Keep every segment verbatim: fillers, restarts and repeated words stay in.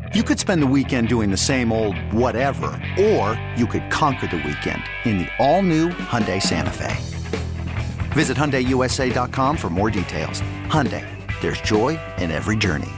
You could spend the weekend doing the same old whatever, or you could conquer the weekend in the all-new Hyundai Santa Fe. Visit Hyundai U S A dot com for more details. Hyundai, there's joy in every journey.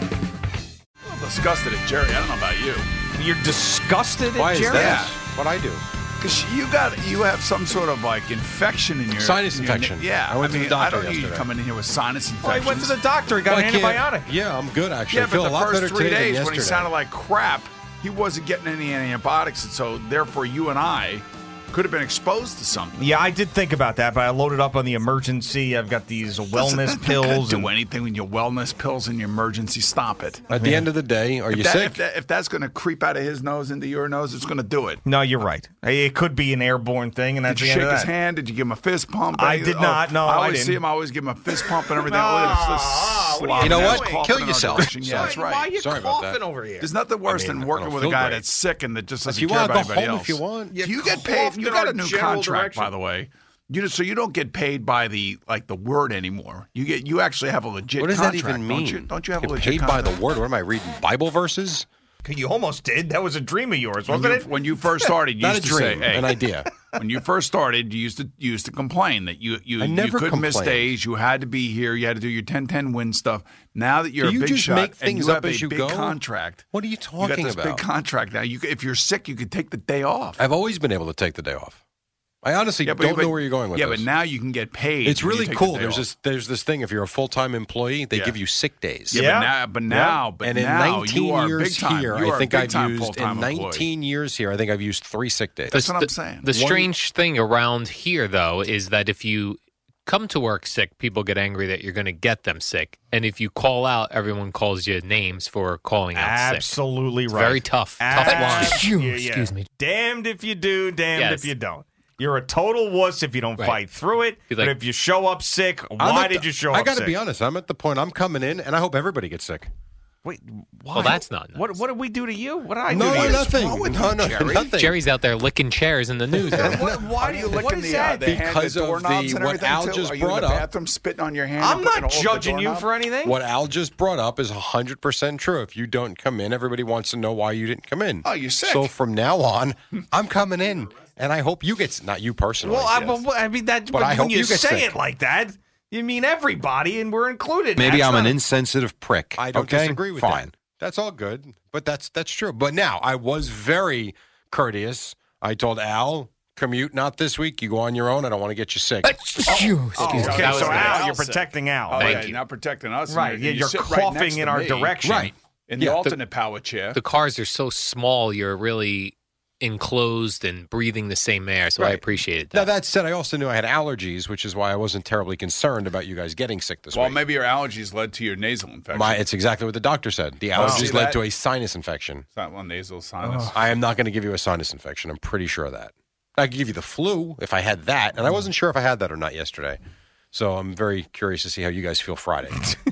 I'm disgusted at Jerry. I don't know about you. You're disgusted Why at is Jerry? that? What'd I do? Because you got you have some sort of like infection in your Sinus in your- infection. Yeah, I went to mean, the doctor I don't need you yesterday. coming in here with sinus infections. Well, he went to the doctor. He got Well, I an can't- antibiotic. Yeah, I'm good actually. Yeah, I feel but a the lot better first three today days than when he yesterday. sounded like crap, he wasn't getting any antibiotics, and so therefore you and I could have been exposed to something. Yeah, I did think about that, but I loaded up on the emergency. I've got these wellness pills. Do and anything with your wellness pills and your emergency. Stop it. At the end of the day, are you If, that, sick? if, that, if that's going to creep out of his nose into your nose, it's going to do it. No, you're right. It could be an airborne thing, and that's Did you the shake end of his that. hand? Did you give him a fist pump? I Any- did not. No, I I always didn't. see him. I always give him a fist pump and everything. No. Look at this, this Ah, what are slob you- You know ass what? coughing Kill in our yourself. direction. Yeah, that's Why are right. you Sorry about coughing that. over here? There's nothing worse I mean, than I working don't with a feel guy great. that's sick and that just doesn't If you care want, about go anybody home else. if you want. Do you get coughed paid? You in got our a new general contract, direction. by the way. You know, so you don't get paid by the like the word anymore. You get you actually have a legit What does contract. that even mean? Don't you, don't you have Get a legit paid by contract? the word? What am I reading? Bible verses? You almost did. That was a dream of yours, When wasn't you, it? when you first started, you Not a used to dream, say, hey, an idea. When you first started, you used to you used to complain that you you, I never you couldn't miss complained. days. You had to be here. You had to do your ten ten win stuff. Now that you're Do a you big just shot make and things you up have as a you big go? contract, What are you you talking got this about? big contract now. You, if you're sick, you could take the day off. I've always been able to take the day off. I honestly Yeah, but- don't but- know where you're going with yeah, this. but now you can get paid. It's when you really take cool. the day There's off. this there's this thing. If you're a full time employee, they Yeah. give you sick days. Yeah, Yeah. but now, but now, but and in now nineteen you are years big time. here, You are I think a I've big-time used full-time in employee. nineteen years here. I think I've used three sick days. That's what I'm the, saying. The One- strange thing around here, though, is that if you come to work sick, people get angry that you're going to get them sick. And if you call out, everyone calls you names for calling out sick. Absolutely It's right. very tough. Tough line. Absolutely. Yeah, yeah. Excuse me. Damned if you do, damned Yes. if you don't. You're a total wuss if you don't Right. fight through it. Be but like- if you show up sick, I'm why at did the- you show I up got to sick? be honest. I'm at the point. I'm coming in, and I hope everybody gets sick. Wait, why? Well, that's not nice. What, what did we do to you? What did I No, do to no, you? nothing. wrong with No, you, no, Jerry? nothing. Jerry's out there licking chairs in the newsroom. What, why Are do you you licking what is the, uh, that? the, hand, Because the of doorknobs the- and what everything Al too? just Are you in brought the up. bathroom spitting on your hand? I'm and not putting over the judging you doorknob? for anything. What Al just brought up is one hundred percent true. If you don't come in, everybody wants to know why you didn't come in. Oh, you're sick. So from now on, I'm coming in, and I hope you get not you personally. Well, I, but, I mean that. But But I when hope you, you get say sick. it like that, you mean everybody, and we're included. Maybe That's I'm an not- insensitive prick. I don't okay? disagree with Fine. that. That's all good, but that's that's true. But now I was very courteous. I told Al, commute not this week. You go on your own. I don't want to get you sick. Okay, That was so nice. Al, you're Sick. protecting Al. Oh, Thank yeah, you. you're not protecting us. Right, and yeah, you you're sit right coughing next in to our me. direction. Right. In the Yeah, the- alternate power chair. The cars are so small, you're really enclosed and breathing the same air, so I Right. appreciated Now that. that said, I also knew I had allergies, which is why I wasn't terribly concerned about you guys getting sick this well, week. maybe your allergies led to your nasal infection. My, it's exactly what the doctor said. The Oh, allergies see led that? to a sinus infection. It's not one nasal sinus. I am not going to give you a sinus infection. I'm pretty sure of that. I could give you the flu if I had that, and I wasn't sure if I had that or not yesterday. So I'm very curious to see how you guys feel Friday.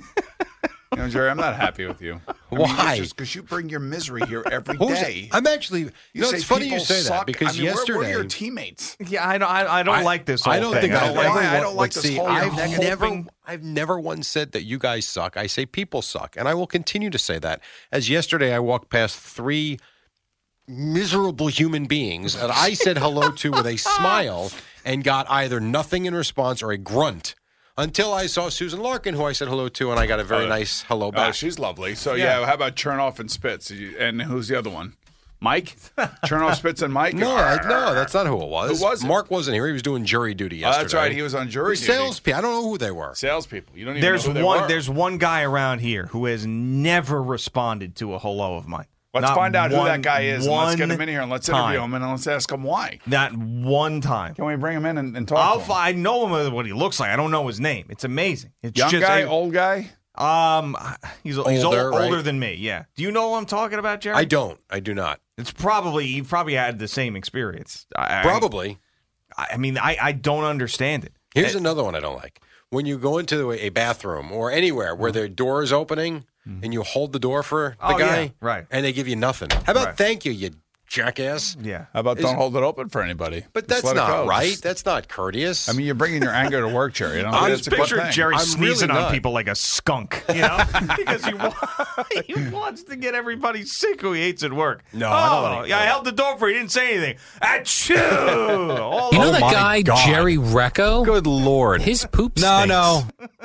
You know, Jerry, I'm not happy with you. I Why? Because you bring your misery here every Who's- day. I'm actually. You, You know, say it's funny you people say that suck. because I mean, we're- yesterday. we're your teammates. Yeah, I don't. I, I don't I- like this. I whole don't thing. think I I've don't like ever. why I wa- don't like but this see, whole I've negative never. thing. I've never once said that you guys suck. I say people suck, and I will continue to say that. As yesterday, I walked past three miserable human beings that I said hello to with a smile and got either nothing in response or a grunt. Until I saw Susan Larkin, who I said hello to, and I got a very Oh, nice hello Oh, back. she's lovely. So, yeah, Yeah. how about Chernoff and Spitz? And who's the other one? Mike? Chernoff, Spitz, and Mike? no, I, no, that's not who it was. Who was it? Mark wasn't here. He was doing jury duty Oh, yesterday. that's right. He was on jury The duty. salespeople. I don't know who they were. Salespeople. You don't even There's know who they one. were. There's one guy around here who has never responded to a hello of mine. Let's Not find out who one- that guy is, and let's get one him in here, and let's time. interview him, and let's ask him why. Not one time. Can we bring him in and, and talk I'll, to him? fi- I know him what he looks like. I don't know his name. It's amazing. It's Young just guy, a- old guy? Um, he's he's Older, old, right? older than me. Yeah. Do you know what I'm talking about, Jerry? I don't. I do not. It's probably you probably had the same experience. I, Probably. I, I mean, I, I don't understand it. Here's another one I don't like. When you go into a bathroom or anywhere where the door is opening and you hold the door for the Oh, guy, yeah, right. and they give you nothing. How about Right. thank you, you jackass. Yeah. How about Is- don't hold it open for anybody? But Just that's let it not go. right. Just- That's not courteous. I mean, you're bringing your anger to work, Jerry. You know, I'm that's just a good Picture thing. Jerry I'm sneezing really on not. people like a skunk, you know, because he, wa- he wants to get everybody sick who he hates at work. No, oh, I don't let it yeah, I go. held the door for you. He didn't say anything. Achoo! All You know over- that my guy, God. Jerry Recco? Good Lord. His poop no, stinks. no.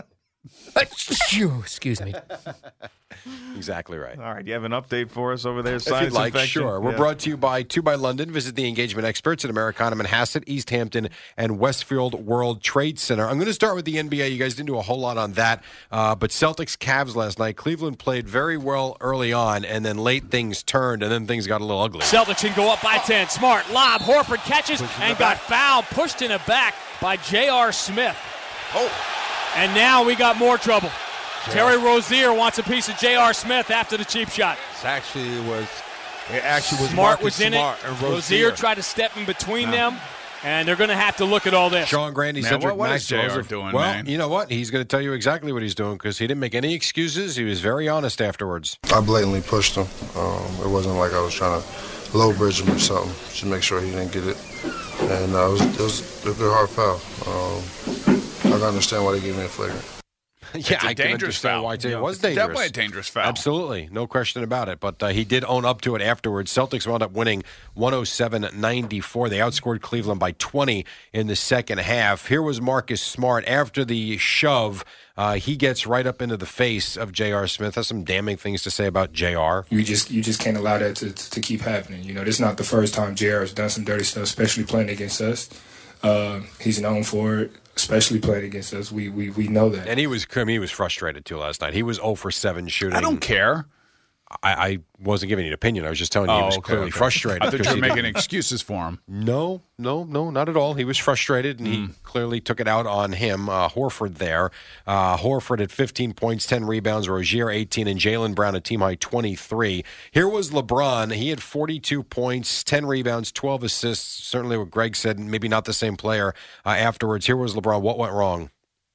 Achoo! Excuse me. Exactly right. All right, you have an update for us over there? If you'd like, infection? sure. We're Yeah. brought to you by Two by London. Visit the engagement experts at Americana Manhasset, East Hampton, and Westfield World Trade Center. I'm going to start with the N B A. You guys didn't do a whole lot on that, uh, but Celtics Cavs last night. Cleveland played very well early on, and then late things turned, and then things got a little ugly. Celtics can go up by ten. Smart lob. Horford catches and got fouled. Pushed in the back by J R. Smith. Oh. And now we got more trouble. Terry Rozier wants a piece of J R. Smith after the cheap shot. It actually was. It actually was Smart Marcus was in Smart it. and Rozier. Rozier tried to step in between them, and they're going to have to look at all this. Sean Grandy, Man, Cedric what- what is Maxwell. J R doing, well, man? you know what? He's going to tell you exactly what he's doing because he didn't make any excuses. He was very honest afterwards. I blatantly pushed him. Um, it wasn't like I was trying to low bridge him or something, just to make sure he didn't get it. And uh, it, was, it was a good hard foul. Um, I can understand why they gave me a flagrant. yeah, It's a I can dangerous understand foul. why too. Yeah, It was it's dangerous. definitely a dangerous foul. Absolutely, no question about it. But uh, he did own up to it afterwards. Celtics wound up winning one oh seven ninety-four. They outscored Cleveland by twenty in the second half. Here was Marcus Smart after the shove. Uh, he gets right up into the face of J R. Smith. Has some damning things to say about J R. You just you just can't allow that to, to keep happening. You know, this is not the first time J R has done some dirty stuff, especially playing against us. Uh, he's known for it, especially playing against us. We we we know that. And he was I mean, he was frustrated too last night. He was zero for seven shooting. I don't care. I, I wasn't giving you an opinion. I was just telling you he Oh, was okay, clearly okay. frustrated. I thought because you were he making didn't- excuses for him. No, no, no, not at all. He was frustrated, and he clearly took it out on him. Uh, Horford there. Uh, Horford at fifteen points, ten rebounds. Rozier eighteen, and Jaylen Brown at team-high twenty-three. Here was LeBron. He had forty-two points, ten rebounds, twelve assists. Certainly what Greg said, maybe not the same player uh, afterwards. Here was LeBron. What went wrong?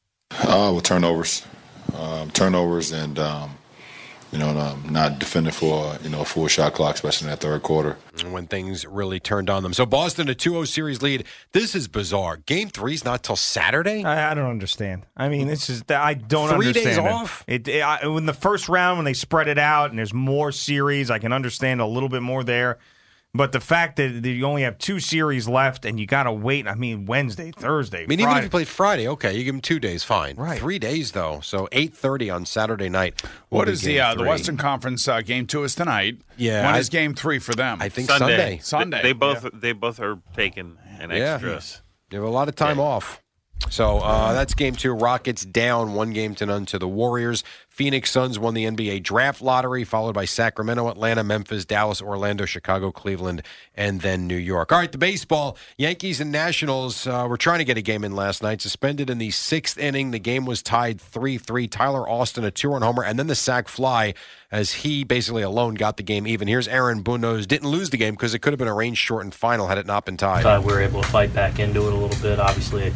Uh, with turnovers. Um, turnovers and, um, you know, um, not defending for, you know, a full shot clock, especially in that third quarter. When things really turned on them. So Boston, a two oh series lead. This is bizarre. Game three's not till Saturday? I, I don't understand. I mean, this is I don't Three understand. days it. off? It, it I, in the first round when they spread it out and there's more series, I can understand a little bit more there. But the fact that, that you only have two series left and you got to wait, I mean, Wednesday, Thursday, I mean, Friday. even if you played Friday, okay, you give them two days, fine. Right. Three days, though. So eight thirty on Saturday night. will What be is the game uh, the three. Western Conference uh, game two is tonight? Yeah, When I- is game three for them? I think Sunday. Sunday. They, they both they both are taking an Yeah. extra. You have a lot of time off. So uh, that's game two. Rockets down one game to none to the Warriors. Phoenix Suns won the N B A draft lottery, followed by Sacramento, Atlanta, Memphis, Dallas, Orlando, Chicago, Cleveland, and then New York. All right, the baseball. Yankees and Nationals uh, were trying to get a game in last night. Suspended in the sixth inning. The game was tied three three. Tyler Austin, a two-run homer, and then the sac fly as he basically alone got the game even. Here's Aaron Boone. Didn't lose the game because it could have been a rain-shortened final had it not been tied. Uh, we were able to fight back into it a little bit. Obviously,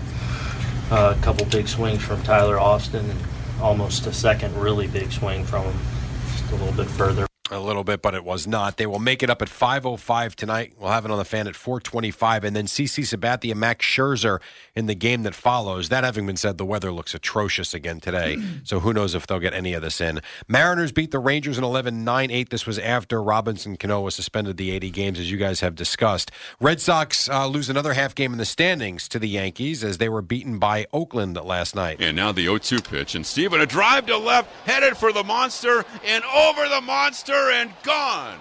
uh, a couple big swings from Tyler Austin and almost a second really big swing from him, just a little bit further. A little bit, but it was not. They will make it up at five oh five tonight. We'll have it on the Fan at four twenty-five. And then CeCe Sabathia and Max Scherzer in the game that follows. That having been said, the weather looks atrocious again today. So who knows if they'll get any of this in. Mariners beat the Rangers in eleven nine eight. This was after Robinson Cano was suspended the eighty games, as you guys have discussed. Red Sox uh, lose another half game in the standings to the Yankees as they were beaten by Oakland last night. And now the oh two pitch. And Steven, a drive to left, headed for the monster, and over the monster, and gone.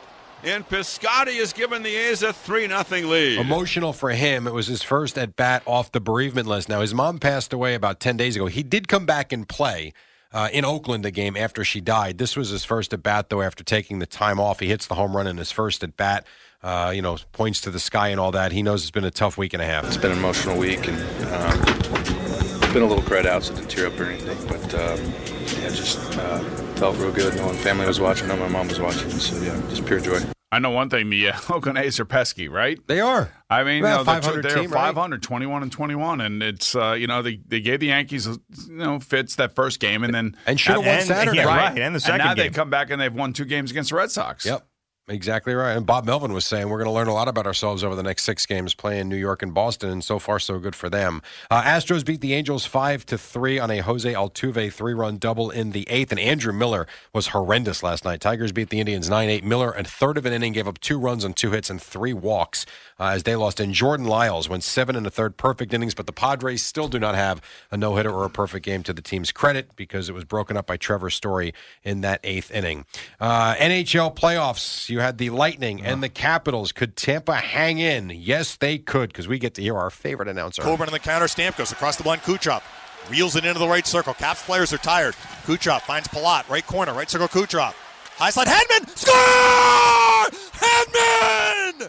And Piscotty has given the A's a three nothing lead. Emotional for him. It was his first at bat off the bereavement list. Now, his mom passed away about ten days ago. He did come back and play uh, in Oakland a game after she died. This was his first at bat, though, after taking the time off. He hits the home run in his first at bat. Uh, you know, points to the sky and all that. He knows it's been a tough week and a half. It's been an emotional week, and um, been a little cried out, so didn't tear up or anything. But um, yeah, just uh, felt real good knowing family was watching, knowing my mom was watching. So yeah, just pure joy. I know one thing, the uh, Oakland A's are pesky, right? They are. I mean, About you know, five they're, hundred they're team, right? five hundred, twenty-one and twenty-one, and it's uh, you know they, they gave the Yankees you know fits that first game, and then and should have won and- Saturday, yeah, right? right, and the second and now game. they come back and they've won two games against the Red Sox. Yep. Exactly right. And Bob Melvin was saying we're going to learn a lot about ourselves over the next six games playing New York and Boston, and so far so good for them. Uh, Astros beat the Angels five to three on a Jose Altuve three-run double in the eighth, and Andrew Miller was horrendous last night. Tigers beat the Indians nine eight. Miller, a third of an inning, gave up two runs on two hits and three walks uh, as they lost. And Jordan Lyles went seven and a third perfect innings, but the Padres still do not have a no-hitter or a perfect game to the team's credit because it was broken up by Trevor Story in that eighth inning. Uh, N H L playoffs, you had the Lightning and the Capitals. Could Tampa hang in? Yes, they could, because we get to hear our favorite announcer. Coburn on the counter. Stamkos across the blind. Kucherov reels it into the right circle. Caps players are tired. Kucherov finds Palat. Right corner. Right circle. Kucherov. High slide. Hedman. Score! Hedman!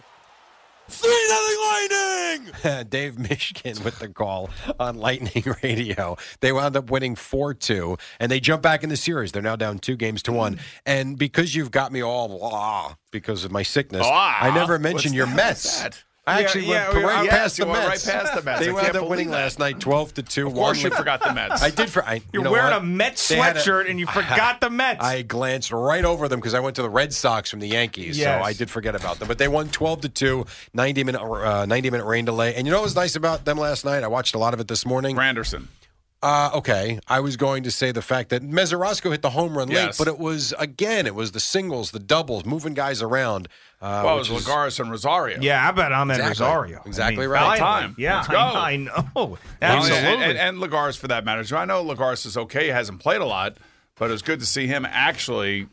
three nothing Lightning! Dave Mishkin with the call on Lightning Radio. They wound up winning four two, and they jump back in the series. They're now down two games to one. And because you've got me all blah because of my sickness, Blah. I never mentioned What's your that? Mets. What's that? I actually Yeah, went yeah, right, we- past yes, the you went Mets. right past the Mets. They I wound can't up winning believe that. last night twelve to two. Of course you forgot the Mets. I did. For, I, you You're know wearing what? a Mets They had a- sweatshirt and you forgot the Mets. I glanced right over them because I went to the Red Sox from the Yankees, Yes. so I did forget about them. But they won twelve to two, ninety minute uh, ninety minute rain delay. And you know what was nice about them last night? I watched a lot of it this morning. Granderson. Uh, okay, I was going to say the fact that Mesorasko hit the home run late, Yes. but it was, again, it was the singles, the doubles, moving guys around. Uh, Well, it which was is- Lagares and Rosario. Yeah, I bet I'm in Exactly. Rosario. Exactly I mean, right. finally. Time. Yeah, Let's go. I, I know. Well, Absolutely. And, and, and Lagares for that matter. So I know Lagares is okay. He hasn't played a lot, but it was good to see him actually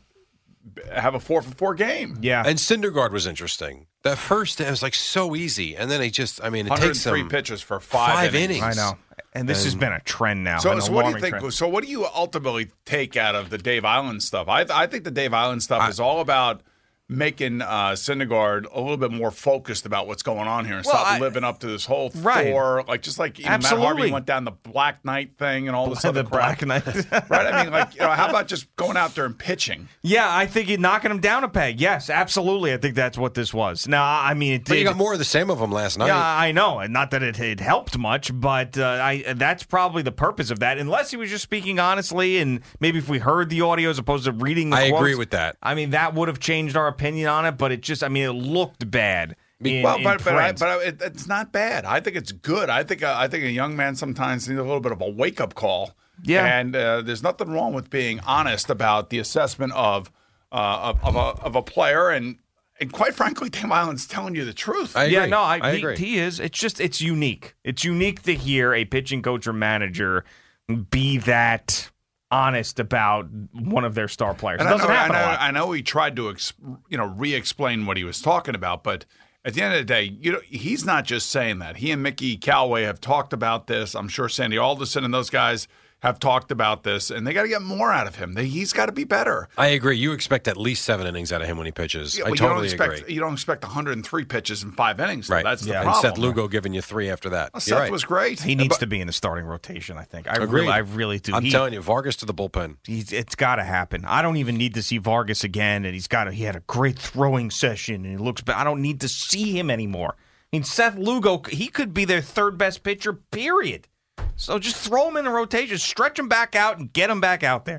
have a four for four game. yeah. And Syndergaard was interesting. That first, it was like so easy, and then he just, I mean, it takes one hundred three him pitches for five, five innings. innings. I know. And this has And- been a trend now. So, an so what do you alarming think? trend. So, what do you ultimately take out of the Dave Island stuff? I, I think the Dave Island stuff is all about making uh, Syndergaard a little bit more focused about what's going on here and Well, stop I- living up to this whole Right. Thor, like just like you know, Matt Harvey Absolutely. went down the Black Knight thing and all this The other crap. Black Knight. Right? I mean, like, you know, how about just going out there and pitching? Yeah, I think you're knocking him down a peg. Yes, absolutely. I think that's what this was. Now, I mean, it But did. you got more of the same of them last night. Yeah, I know, and not that it, it helped much, but uh, I that's probably the purpose of that. Unless he was just speaking honestly, and maybe if we heard the audio as opposed to reading the I quotes, agree with that. I mean, that would have changed our opinion on it. But it just, I mean, it looked bad. In, well, in but but, I, print. but I, it, it's not bad. I think it's good. I think uh, I think a young man sometimes needs a little bit of a wake up call. Yeah. and uh, there's nothing wrong with being honest about the assessment of uh, of, of, a, of a player, and and quite frankly, Dave Island's telling you the truth. I agree. Yeah, no, I, I he, agree. he is. It's just, it's unique. It's unique to hear a pitching coach or manager be that honest about one of their star players. And It I doesn't know, happen I know, a lot. I know he tried to, ex, you know, re-explain what he was talking about, but at the end of the day, you know, he's not just saying that. He and Mickey Callaway have talked about this. I'm sure Sandy Alderson and those guys have talked about this, and they got to get more out of him. They, he's got to be better. I agree. You expect at least seven innings out of him when he pitches. Yeah, I well, totally you don't expect, agree. You don't expect one hundred three pitches in five innings. though. Right. That's the Yeah. And problem. Seth Lugo giving you three after that. Well, You're Seth right. was great. He needs But- to be in the starting rotation, I think. I Agreed. really, I really do. I'm He- telling you, Vargas to the bullpen. He's, it's got to happen. I don't even need to see Vargas again, and he's got a, he had a great throwing session, and he looks. But I don't need to see him anymore. I mean, Seth Lugo, he could be their third best pitcher. Period. So just throw him in the rotation, stretch him back out, and get him back out there.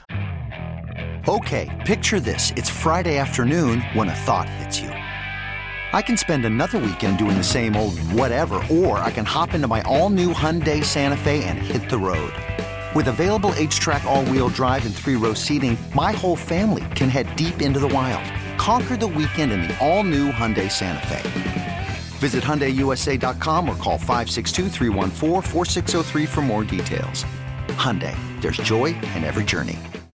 Okay, picture this. It's Friday afternoon when a thought hits you. I can spend another weekend doing the same old whatever, or I can hop into my all-new Hyundai Santa Fe and hit the road. With available H-Track all-wheel drive and three-row seating, my whole family can head deep into the wild. Conquer the weekend in the all-new Hyundai Santa Fe. Visit Hyundai U S A dot com or call five six two, three one four, four six zero three for more details. Hyundai, there's joy in every journey.